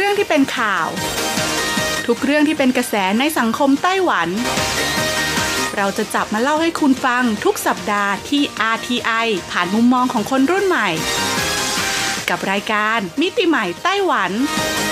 รื่องที่เป็นข่าวทุกเรื่องที่เป็นกระแสในสังคมไต้หวันเราจะจับมาเล่าให้คุณฟังทุกสัปดาห์ที่ RTI ผ่านมุมมองของคนรุ่นใหม่กับรายการมิติใหม่ไต้หวัน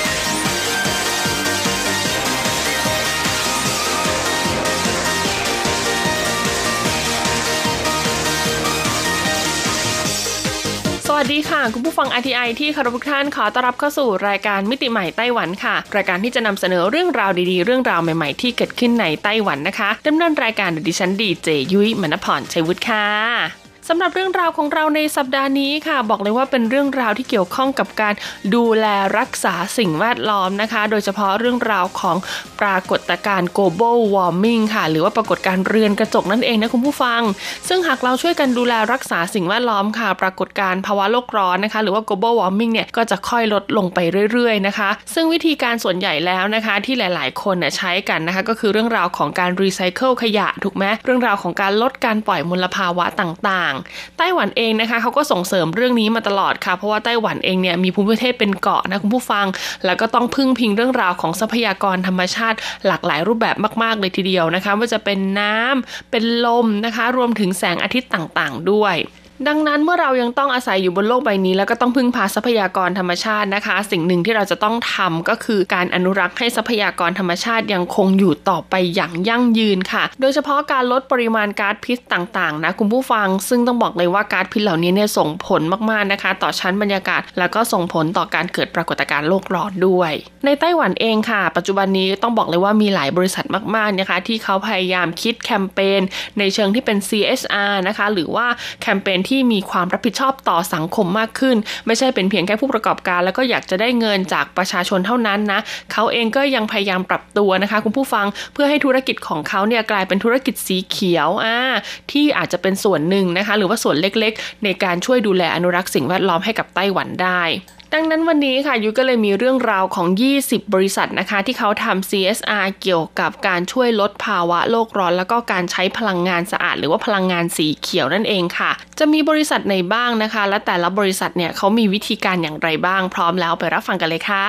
สวัสดีค่ะคุณผู้ฟัง RTI ที่เคารพทุกท่านขอต้อนรับเข้าสู่รายการมิติใหม่ไต้หวันค่ะรายการที่จะนำเสนอเรื่องราวดีๆเรื่องราวใหม่ๆที่เกิดขึ้นในไต้หวันนะคะดำเนินรายการโดยดิฉันดีเจยุ้ยมณพรชัยวุฒิค่ะสำหรับเรื่องราวของเราในสัปดาห์นี้ค่ะบอกเลยว่าเป็นเรื่องราวที่เกี่ยวข้องกับการดูแลรักษาสิ่งแวดล้อมนะคะโดยเฉพาะเรื่องราวของปรากฏการณ์ global warming ค่ะหรือว่าปรากฏการณ์เรือนกระจกนั่นเองนะคุณผู้ฟังซึ่งหากเราช่วยกันดูแลรักษาสิ่งแวดล้อมค่ะปรากฏการณ์ภาวะโลกร้อนนะคะหรือว่า global warming เนี่ยก็จะค่อยลดลงไปเรื่อยๆนะคะซึ่งวิธีการส่วนใหญ่แล้วนะคะที่หลายๆคนใช้กันนะคะก็คือเรื่องราวของการรีไซเคิลขยะถูกไหมเรื่องราวของการลดการปล่อยมลภาวะต่างๆไต้หวันเองนะคะเขาก็ส่งเสริมเรื่องนี้มาตลอดค่ะเพราะว่าไต้หวันเองเนี่ยมีภูมิประเทศเป็นเกาะนะคุณผู้ฟังแล้วก็ต้องพึ่งพิงเรื่องราวของทรัพยากรธรรมชาติหลากหลายรูปแบบมากๆเลยทีเดียวนะคะว่าจะเป็นน้ำเป็นลมนะคะรวมถึงแสงอาทิตย์ต่างๆด้วยดังนั้นเมื่อเรายังต้องอาศัยอยู่บนโลกใบนี้แล้วก็ต้องพึ่งพาทรัพยากรธรรมชาตินะคะสิ่งหนึ่งที่เราจะต้องทำก็คือการอนุรักษ์ให้ทรัพยากรธรรมชาติยังคงอยู่ต่อไปอย่างยั่งยืนค่ะโดยเฉพาะการลดปริมาณก๊าซพิษต่างๆนะคุณผู้ฟังซึ่งต้องบอกเลยว่าก๊าซพิษเหล่านี้เนี่ยส่งผลมากๆนะคะต่อชั้นบรรยากาศแล้วก็ส่งผลต่อการเกิดปรากฏการณ์โลกร้อนด้วยในไต้หวันเองค่ะปัจจุบันนี้ต้องบอกเลยว่ามีหลายบริษัทมากๆนะคะที่เขาพยายามคิดแคมเปญในเชิงที่เป็น CSR นะคะหรือว่าแคมเปญที่มีความรับผิดชอบต่อสังคมมากขึ้นไม่ใช่เป็นเพียงแค่ผู้ประกอบการแล้วก็อยากจะได้เงินจากประชาชนเท่านั้นนะเขาเองก็ยังพยายามปรับตัวนะคะคุณผู้ฟังเพื่อให้ธุรกิจของเขาเนี่ยกลายเป็นธุรกิจสีเขียวที่อาจจะเป็นส่วนหนึ่งนะคะหรือว่าส่วนเล็กๆในการช่วยดูแลอนุรักษ์สิ่งแวดล้อมให้กับไต้หวันได้ดังนั้นวันนี้ค่ะยุ้ยก็เลยมีเรื่องราวของ20บริษัทนะคะที่เขาทำ CSR เกี่ยวกับการช่วยลดภาวะโลกร้อนแล้วก็การใช้พลังงานสะอาดหรือว่าพลังงานสีเขียวนั่นเองค่ะจะมีบริษัทไหนบ้างนะคะและแต่ละบริษัทเนี่ยเขามีวิธีการอย่างไรบ้างพร้อมแล้วไปรับฟังกันเลยค่ะ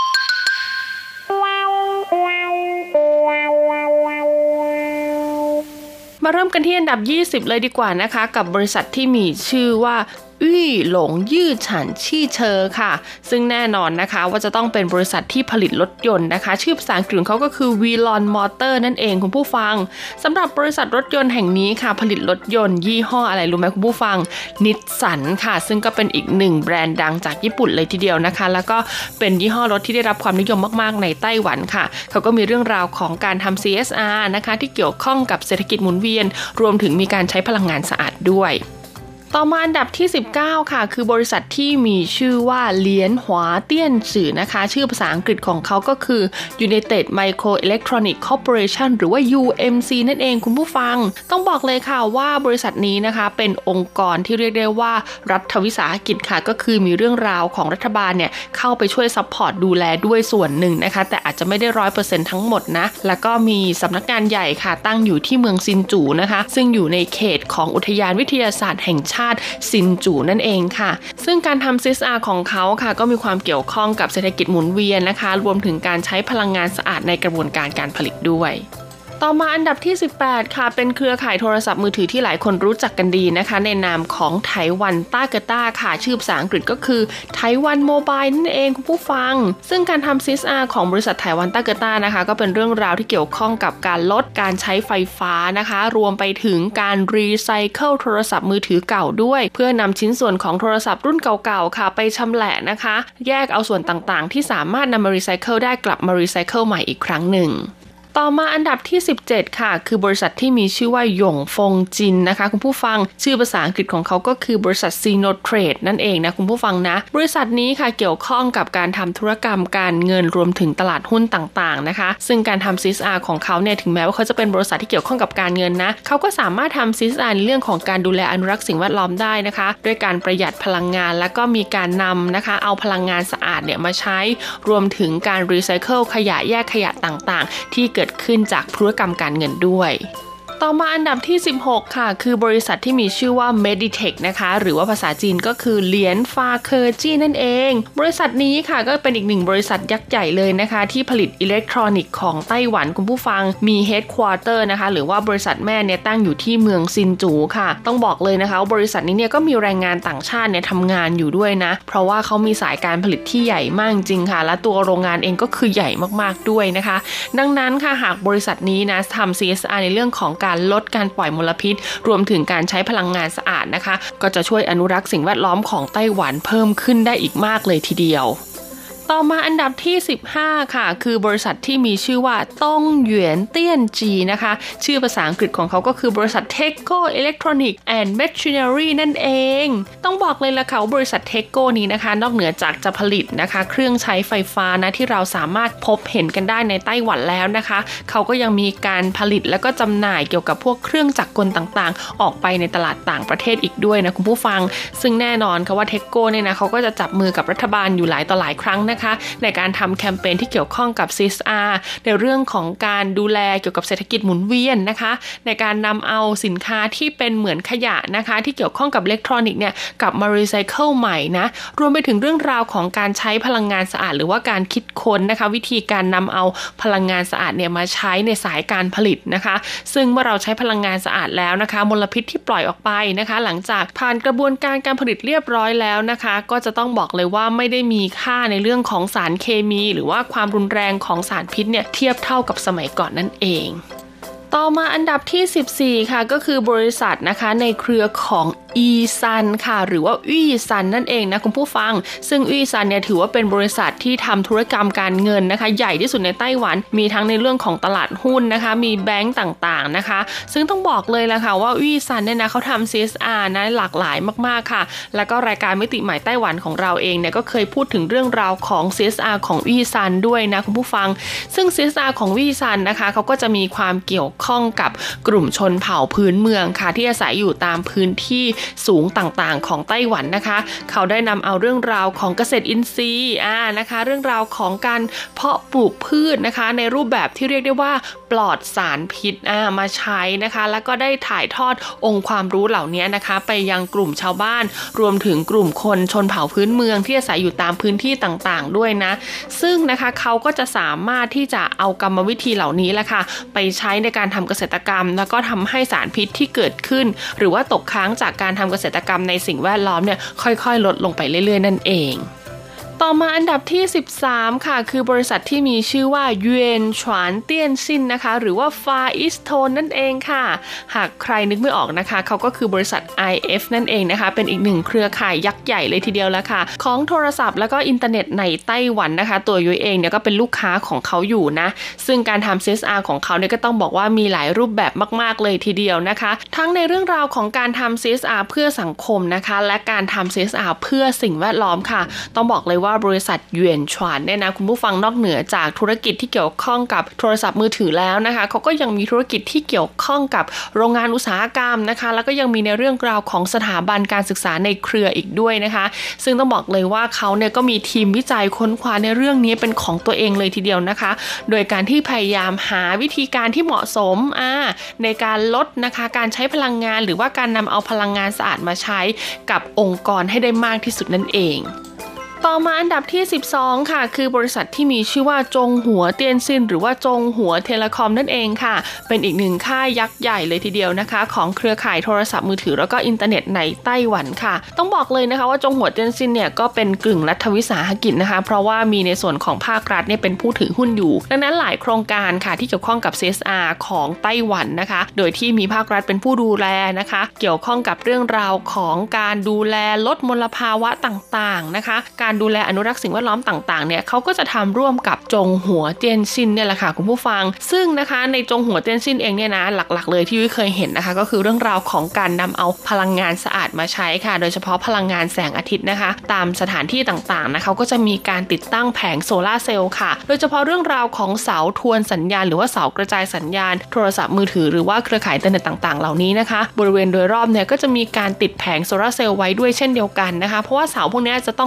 มาเริ่มกันที่อันดับ20เลยดีกว่านะคะกับบริษัทที่มีชื่อว่าอี้หลงยื่อฉันชี่เชอค่ะซึ่งแน่นอนนะคะว่าจะต้องเป็นบริษัทที่ผลิตรถยนต์นะคะชื่อภาษาอังกฤษของเขาก็คือ Velon Motor นั่นเองคุณผู้ฟังสำหรับบริษัทรถยนต์แห่งนี้ค่ะผลิตรถยนต์ยี่ห้ออะไรรู้ไหมคุณผู้ฟังนิสสันค่ะซึ่งก็เป็นอีกหนึ่งแบรนด์ดังจากญี่ปุ่นเลยทีเดียวนะคะแล้วก็เป็นยี่ห้อรถที่ได้รับความนิยมมากๆในไต้หวันค่ะเขาก็มีเรื่องราวของการทำ CSR นะคะที่เกี่ยวข้องกับเศรษฐกิจหมุนเวียนรวมถึงมีการใช้พลังงานสะอาดด้วยต่อมาอันดับที่19ค่ะคือบริษัทที่มีชื่อว่าเหลียนหวาเตี้ยนจื่อนะคะชื่อภาษาอังกฤษของเขาก็คือ United Microelectronic Corporation หรือว่า UMC นั่นเองคุณผู้ฟังต้องบอกเลยค่ะว่าบริษัทนี้นะคะเป็นองค์กรที่เรียกได้ว่ารัฐวิสาหกิจค่ะก็คือมีเรื่องราวของรัฐบาลเนี่ยเข้าไปช่วยซัพพอร์ตดูแลด้วยส่วนหนึ่งนะคะแต่อาจจะไม่ได้ 100% ทั้งหมดนะแล้วก็มีสำนักงานใหญ่ค่ะตั้งอยู่ที่เมืองซินจูนะคะซึ่งอยู่ในเขตของอุทยานวิทยาศาสตร์แห่งชาติซินจูนั่นเองค่ะซึ่งการทำ CSR ของเขาค่ะก็มีความเกี่ยวข้องกับเศรษฐกิจหมุนเวียนนะคะรวมถึงการใช้พลังงานสะอาดในกระบวนการการผลิตด้วยต่อมาอันดับที่18ค่ะเป็นเครือข่ายโทรศัพท์มือถือที่หลายคนรู้จักกันดีนะคะในนามของไต้หวันต้าเกต้าค่ะชื่อภาษาอังกฤษก็คือไต้หวันโมบายนั่นเองคุณผู้ฟังซึ่งการทำ CSR ของบริษัทไต้หวันต้าเกต้านะคะก็เป็นเรื่องราวที่เกี่ยวข้องกับการลดการใช้ไฟฟ้านะคะรวมไปถึงการรีไซเคิลโทรศัพท์มือถือเก่าด้วยเพื่อนำชิ้นส่วนของโทรศัพท์รุ่นเก่าๆค่ะไปชำแหละนะคะแยกเอาส่วนต่างๆที่สามารถนำมารีไซเคิลได้กลับมารีไซเคิลใหม่อีกครั้งหนึ่ง ต่อมาอันดับที่17ค่ะคือบริษัทที่มีชื่อว่าหยงฟงจินนะคะคุณผู้ฟังชื่อภาษาอังกฤษของเขาก็คือบริษัทซีโนเทรดนั่นเองนะคุณผู้ฟังนะบริษัทนี้ค่ะเกี่ยวข้องกับการทำธุรกรรมการเงินรวมถึงตลาดหุ้นต่างๆนะคะซึ่งการทำ CSR ของเขาเนี่ยถึงแม้ว่าเขาจะเป็นบริษัทที่เกี่ยวข้องกับการเงินนะเขาก็สามารถทำ CSR ในเรื่องของการดูแลอนุรักษ์สิ่งแวดล้อมได้นะคะด้วยการประหยัดพลังงานและก็มีการนำนะคะเอาพลังงานสะอาดเนี่ยมาใช้รวมถึงการรีไซเคิลขยะแยกขยะต่างๆที่เกิดขึ้นจากธุรกรรมการเงินด้วยต่อมาอันดับที่16ค่ะคือบริษัทที่มีชื่อว่า Meditech นะคะหรือว่าภาษาจีนก็คือเหลียนฟาเคอร์จี้นั่นเองบริษัทนี้ค่ะก็เป็นอีกหนึ่งบริษัทยักษ์ใหญ่เลยนะคะที่ผลิตอิเล็กทรอนิกส์ของไต้หวันคุณผู้ฟังมีเฮดควอเตอร์นะคะหรือว่าบริษัทแม่เนี่ยตั้งอยู่ที่เมืองซินจูค่ะต้องบอกเลยนะคะว่าบริษัทนี้เนี่ยก็มีแรงงานต่างชาติเนี่ยทำงานอยู่ด้วยนะเพราะว่าเขามีสายการผลิตที่ใหญ่มากจริงค่ะและตัวโรงงานเองก็คือใหญ่มากๆด้วยนะคะดังนั้นค่ะหากบริษัทนี้นะทำ CSR ในเรื่องของการลดการปล่อยมลพิษรวมถึงการใช้พลังงานสะอาดนะคะก็จะช่วยอนุรักษ์สิ่งแวดล้อมของไต้หวันเพิ่มขึ้นได้อีกมากเลยทีเดียวต่อมาอันดับที่15ค่ะคือบริษัทที่มีชื่อว่าต้งหยวนเตี้ยนจีนะคะชื่อภาษาอังกฤษของเขาก็คือบริษัท Teco Electronics and Machinery นั่นเองต้องบอกเลยละค่ะว่าบริษัท Teco นี้นะคะนอกเหนือจากจะผลิตนะคะเครื่องใช้ไฟฟ้านะที่เราสามารถพบเห็นกันได้ในไต้หวันแล้วนะคะเขาก็ยังมีการผลิตแล้วก็จำหน่ายเกี่ยวกับพวกเครื่องจักรกลต่างๆออกไปในตลาดต่างประเทศอีกด้วยนะคุณผู้ฟังซึ่งแน่นอนค่ะว่า Teco เนี่ยนะเขาก็จะจับมือกับรัฐบาลอยู่หลายต่อหลายครั้งในการทำแคมเปญที่เกี่ยวข้องกับ CSR ในเรื่องของการดูแลเกี่ยวกับเศรษฐกิจหมุนเวียนนะคะในการนำเอาสินค้าที่เป็นเหมือนขยะนะคะที่เกี่ยวข้องกับอิเล็กทรอนิกส์เนี่ยกลับมารีไซเคิลใหม่นะรวมไปถึงเรื่องราวของการใช้พลังงานสะอาดหรือว่าการคิดค้นนะคะวิธีการนำเอาพลังงานสะอาดเนี่ยมาใช้ในสายการผลิตนะคะซึ่งเมื่อเราใช้พลังงานสะอาดแล้วนะคะมลพิษที่ปล่อยออกไปนะคะหลังจากผ่านกระบวนการผลิตเรียบร้อยแล้วนะคะก็จะต้องบอกเลยว่าไม่ได้มีค่าในเรื่องของสารเคมีหรือว่าความรุนแรงของสารพิษเนี่ยเทียบเท่ากับสมัยก่อนนั่นเองต่อมาอันดับที่14ค่ะก็คือบริษัทนะคะในเครือของอีซันค่ะหรือว่าอี้ซันนั่นเองนะคุณผู้ฟังซึ่งอี้ซันเนี่ยถือว่าเป็นบริษัทที่ทำธุรกรรมการเงินนะคะใหญ่ที่สุดในไต้หวันมีทั้งในเรื่องของตลาดหุ้นนะคะมีแบงก์ต่างๆนะคะซึ่งต้องบอกเลยละค่ะว่าอี้ซันเนี่ยนะเขาทำ CSR นะหลากหลายมากๆค่ะแล้วก็รายการมิติใหม่ไต้หวันของเราเองเนี่ยก็เคยพูดถึงเรื่องราวของ CSR ของอี้ซันด้วยนะคุณผู้ฟังซึ่ง CSR ของอี้ซันนะคะเขาก็จะมีความเกี่ยวข้องกับกลุ่มชนเผ่าพื้นเมืองค่ะที่อาศัยอยู่ตามพื้นที่สูงต่างๆของไต้หวันนะคะเขาได้นำเอาเรื่องราวของเกษตรอินทรีย์นะคะเรื่องราวของการเพาะปลูกพืชนะคะในรูปแบบที่เรียกได้ว่าปลอดสารพิษมาใช้นะคะแล้วก็ได้ถ่ายทอดองค์ความรู้เหล่านี้นะคะไปยังกลุ่มชาวบ้านรวมถึงกลุ่มคนชนเผ่าพื้นเมืองที่อาศัยอยู่ตามพื้นที่ต่างๆด้วยนะซึ่งนะคะเขาก็จะสามารถที่จะเอากรรมวิธีเหล่านี้แหละค่ะไปใช้ในการทำเกษตรกรรมแล้วก็ทำให้สารพิษที่เกิดขึ้นหรือว่าตกค้างจากการทำเกษตรกรรมในสิ่งแวดล้อมเนี่ยค่อยๆลดลงไปเรื่อยๆนั่นเองต่อมาอันดับที่13ค่ะคือบริษัทที่มีชื่อว่าหยวนฉวนเตี้ยนซินนะคะหรือว่า Far East Tone นั่นเองค่ะหากใครนึกไม่ออกนะคะเขาก็คือบริษัท IF นั่นเองนะคะเป็นอีกหนึ่งเครือข่ายยักษ์ใหญ่เลยทีเดียวแล้วค่ะของโทรศัพท์แล้วก็อินเทอร์เน็ตในไต้หวันนะคะตัวยุ้ยเองเนี่ยก็เป็นลูกค้าของเขาอยู่นะซึ่งการทำ CSR ของเขาเนี่ยก็ต้องบอกว่ามีหลายรูปแบบมากๆเลยทีเดียวนะคะทั้งในเรื่องราวของการทำ CSR เพื่อสังคมนะคะและการทำ CSR เพื่อสิ่งแวดล้อมค่ะต้องบอกเลยว่าบริษัทหยวนฉวนเนี่ยนะคุณผู้ฟังนอกเหนือจากธุรกิจที่เกี่ยวข้องกับโทรศัพท์มือถือแล้วนะคะเขาก็ยังมีธุรกิจที่เกี่ยวข้องกับโรงงานอุตสาหกรรมนะคะแล้วก็ยังมีในเรื่องราวของสถาบันการศึกษาในเครืออีกด้วยนะคะซึ่งต้องบอกเลยว่าเขาเนี่ยก็มีทีมวิจัยค้นคว้าในเรื่องนี้เป็นของตัวเองเลยทีเดียวนะคะโดยการที่พยายามหาวิธีการที่เหมาะสมในการลดนะคะการใช้พลังงานหรือว่าการนำเอาพลังงานสะอาดมาใช้กับองค์กรให้ได้มากที่สุดนั่นเองต่อมาอันดับที่12ค่ะคือบริษัทที่มีชื่อว่าจงหัวเตียนซินหรือว่าจงหัวเทเลคอมนั่นเองค่ะเป็นอีกหนึ่งค่ายยักษ์ใหญ่เลยทีเดียวนะคะของเครือข่ายโทรศัพท์มือถือแล้วก็อินเทอร์เน็ตในไต้หวันค่ะต้องบอกเลยนะคะว่าจงหัวเตียนซินเนี่ยก็เป็นกึ่งรัฐวิสาหกิจนะคะเพราะว่ามีในส่วนของภาครัฐเนี่ยเป็นผู้ถือหุ้นอยู่ดังนั้นหลายโครงการค่ะที่เกี่ยวข้องกับ CSR ของไต้หวันนะคะโดยที่มีภาครัฐเป็นผู้ดูแลนะคะเกี่ยวข้องกับเรื่องราวของการดูแลลดมลภาวะต่างๆนะคะการดูแลอนุรักษ์สิ่งแวดล้อมต่างๆเนี่ยเขาก็จะทำร่วมกับจงหัวเตียนซินเนี่ยแหละค่ะคุณผู้ฟังซึ่งนะคะในจงหัวเตียนซินเองเนี่ยนะหลักๆเลยที่เคยเห็นนะคะก็คือเรื่องราวของการนำเอาพลังงานสะอาดมาใช้ค่ะโดยเฉพาะพลังงานแสงอาทิตย์นะคะตามสถานที่ต่างๆนะเขาก็จะมีการติดตั้งแผงโซลาร์เซลล์ค่ะโดยเฉพาะเรื่องราวของเสาทวนสัญญาณหรือว่าเสากระจายสัญญาณโทรศัพท์มือถือหรือว่าเครือข่ายอินเทอร์เน็ตต่างๆเหล่านี้นะคะบริเวณโดยรอบเนี่ยก็จะมีการติดแผงโซลาร์เซลล์ไว้ด้วยเช่นเดียวกันนะคะเพราะว่าเสาพวกนี้จะต้องตั้งอยู่ใน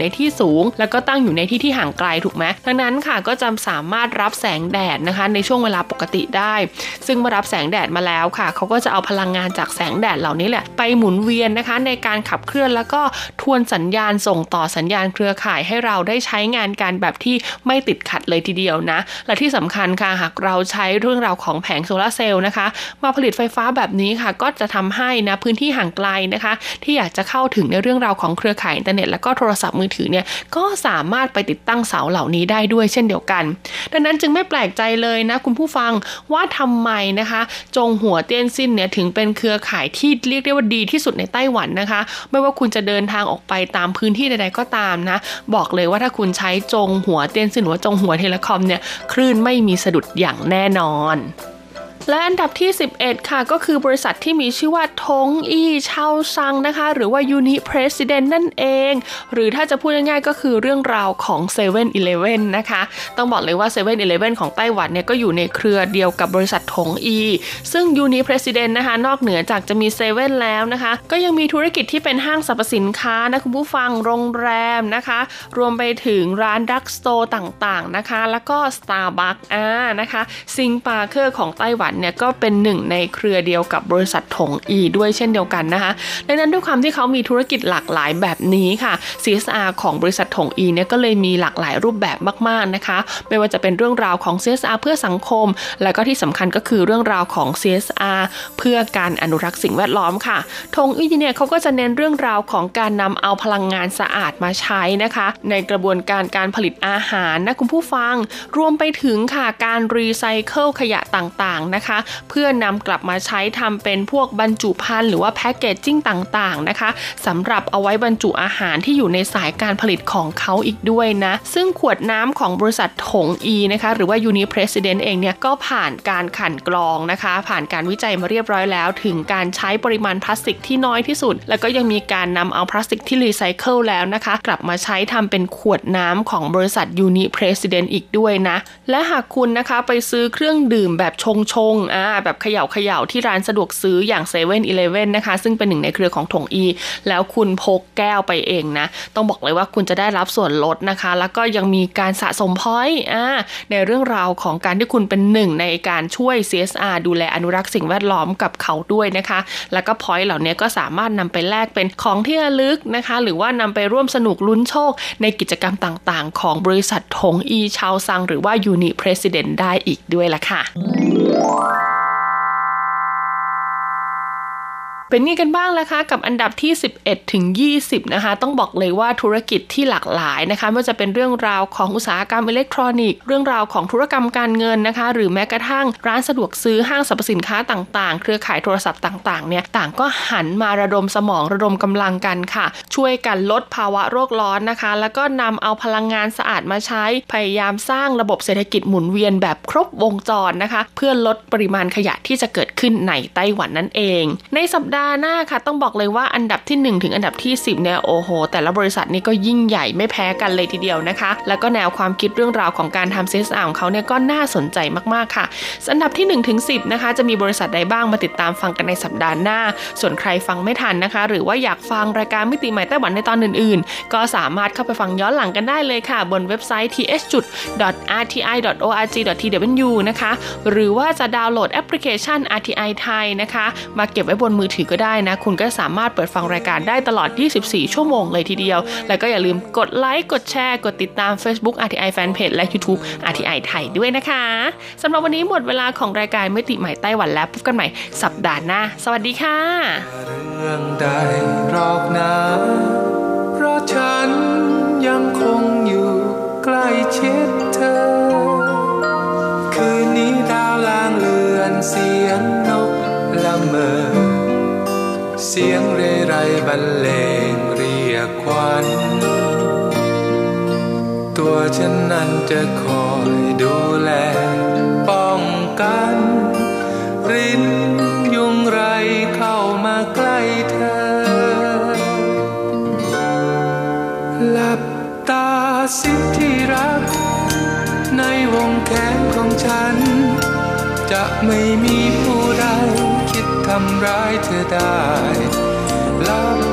ที่สูงแล้วก็ตั้งอยู่ในที่ห่างไกลถูกไหมดังนั้นค่ะก็จะสามารถรับแสงแดดนะคะในช่วงเวลาปกติได้ซึ่งเมื่อรับแสงแดดมาแล้วค่ะเขาก็จะเอาพลังงานจากแสงแดดเหล่านี้แหละไปหมุนเวียนนะคะในการขับเคลื่อนแล้วก็ทวนสัญญาณส่งต่อสัญญาณเครือข่ายให้เราได้ใช้งานกันแบบที่ไม่ติดขัดเลยทีเดียวนะและที่สำคัญค่ะหากเราใช้เรื่องราวของแผงโซลาร์เซลล์นะคะมาผลิตไฟฟ้าแบบนี้ค่ะก็จะทำให้นะพื้นที่ห่างไกลนะคะที่อยากจะเข้าถึงในเรื่องราวของเครือข่ายอินเทอร์เน็ตและก็โทรศัพท์มือถือเนี่ยก็สามารถไปติดตั้งเสาเหล่านี้ได้ด้วยเช่นเดียวกันดังนั้นจึงไม่แปลกใจเลยนะคุณผู้ฟังว่าทำไมนะคะจงหัวเตี้ยนซินเนี่ยถึงเป็นเครือข่ายที่เรียกได้ว่าดีที่สุดในไต้หวันนะคะไม่ว่าคุณจะเดินทางออกไปตามพื้นที่ใดๆก็ตามนะบอกเลยว่าถ้าคุณใช้จงหัวเตี้ยนซินหรือว่าจงหัวเทเลคอมเนี่ยคลื่นไม่มีสะดุดอย่างแน่นอนและอันดับที่11ค่ะก็คือบริษัทที่มีชื่อว่าทงอีเชาซังนะคะหรือว่า Uni President นั่นเองหรือถ้าจะพูดง่ายๆก็คือเรื่องราวของ 7-Eleven นะคะต้องบอกเลยว่า 7-Eleven ของไต้หวันเนี่ยก็อยู่ในเครือเดียวกับบริษัททงอีซึ่ง Uni President นะคะนอกเหนือจากจะมี7แล้วนะคะก็ยังมีธุรกิจที่เป็นห้างสรรพสินค้านะคุณผู้ฟังโรงแรมนะคะรวมไปถึงร้านดรักสโตร์ต่างๆนะคะแล้วก็ Starbucks นะคะซิงปาร์เคอร์ของไต้หวันเนี่ยก็เป็นหนึ่งในเครือเดียวกับบริษัทถงอีด้วยเช่นเดียวกันนะคะดังนั้นด้วยความที่เขามีธุรกิจหลากหลายแบบนี้ค่ะ CSR ของบริษัทถงอีเนี่ยก็เลยมีหลากหลายรูปแบบมากๆนะคะไม่ว่าจะเป็นเรื่องราวของ CSR เพื่อสังคมและก็ที่สำคัญก็คือเรื่องราวของ CSR เพื่อการอนุรักษ์สิ่งแวดล้อมค่ะถงอีเนี่ยเขาก็จะเน้นเรื่องราวของการนำเอาพลังงานสะอาดมาใช้นะคะในกระบวนการการผลิตอาหารนะคุณผู้ฟังรวมไปถึงค่ะการรีไซเคิลขยะต่างๆนะคะเพื่อนำกลับมาใช้ทำเป็นพวกบรรจุภัณฑ์หรือว่าแพคเกจจิ้งต่างๆนะคะสำหรับเอาไว้บรรจุอาหารที่อยู่ในสายการผลิตของเขาอีกด้วยนะซึ่งขวดน้ำของบริษัทถงอีนะคะหรือว่า Uni President เองเนี่ยก็ผ่านการกลั่นกรองนะคะผ่านการวิจัยมาเรียบร้อยแล้วถึงการใช้ปริมาณพลาสติกที่น้อยที่สุดแล้วก็ยังมีการนำเอาพลาสติกที่รีไซเคิลแล้วนะคะกลับมาใช้ทำเป็นขวดน้ำของบริษัท Uni President อีกด้วยนะและหากคุณนะคะไปซื้อเครื่องดื่มแบบชงแบบเขย่าที่ร้านสะดวกซื้ออย่าง 7-Eleven นะคะซึ่งเป็นหนึ่งในเครือของถงอีแล้วคุณพกแก้วไปเองนะต้องบอกเลยว่าคุณจะได้รับส่วนลดนะคะแล้วก็ยังมีการสะสมพอยต์ในเรื่องราวของการที่คุณเป็นหนึ่งในการช่วย CSR ดูแลอนุรักษ์สิ่งแวดล้อมกับเขาด้วยนะคะแล้วก็พอยต์เหล่านี้ก็สามารถนำไปแลกเป็นของที่ระลึกนะคะหรือว่านำไปร่วมสนุกลุ้นโชคในกิจกรรมต่างๆของบริษัทถงอีเชาซังหรือว่า Uni President ได้อีกด้วยล่ะค่ะเป็นไงกันบ้างล่ะคะกับอันดับที่11ถึง20นะคะต้องบอกเลยว่าธุรกิจที่หลากหลายนะคะไม่ว่าจะเป็นเรื่องราวของอุตสาหกรรมอิเล็กทรอนิกส์เรื่องราวของธุรกรรมการเงินนะคะหรือแม้กระทั่งร้านสะดวกซื้อห้างสรรพสินค้าต่างๆเครือข่ายโทรศัพท์ต่างๆเนี่ยต่างก็หันมาระดมสมองระดมกำลังกันค่ะช่วยกันลดภาวะโลกร้อนนะคะแล้วก็นำเอาพลังงานสะอาดมาใช้พยายามสร้างระบบเศรษฐกิจหมุนเวียนแบบครบวงจรนะคะเพื่อลดปริมาณขยะที่จะเกิดขึ้นในไต้หวันนั่นเองในสัปดาห์หน้าค่ะต้องบอกเลยว่าอันดับที่1ถึงอันดับที่10เนี่ยโอ้โหแต่ละบริษัทนี่ก็ยิ่งใหญ่ไม่แพ้กันเลยทีเดียวนะคะแล้วก็แนวความคิดเรื่องราวของการทำ CSR ของเขาเนี่ยก็น่าสนใจมากๆค่ะอันดับที่1ถึง10นะคะจะมีบริษัทใดบ้างมาติดตามฟังกันในสัปดาห์หน้าส่วนใครฟังไม่ทันนะคะหรือว่าอยากฟังรายการมิติใหม่ไต้หวันในตอนอื่นๆก็สามารถเข้าไปฟังย้อนหลังกันได้เลยค่ะบนเว็บไซต์ th.rti.org.tw นะคะหรือว่าจะดาวน์โหลดแอปพลิเคชัน RTI ไทยนะคะมาเก็บไว้บนมือถือก็ได้นะคุณก็สามารถเปิดฟังรายการได้ตลอด24ชั่วโมงเลยทีเดียวแล้วก็อย่าลืมกดไลค์กดแชร์กดติดตาม Facebook RTI Fanpage และ YouTube RTI ไทยด้วยนะคะสำหรับวันนี้หมดเวลาของรายการมิติใหม่ไต้หวันแล้วพบกันใหม่สัปดาห์หน้าสวัสดีค่ะเรื่องใดหรอกนะเพราะฉันยังคงอยู่ใกล้ชิดเธอคืนนี้ดาวลางเลือนเสียงนกละเมอเสียงเรไรบรรเลงเรียกขวัญตัวฉันนั้นจะคอยดูแลป้องกันรินยุงไรเข้ามาใกล้เธอหลับตาสิที่รักในวงแขนของฉันจะไม่มีผู้ใดคิดทำร้ายเธอได้หลับ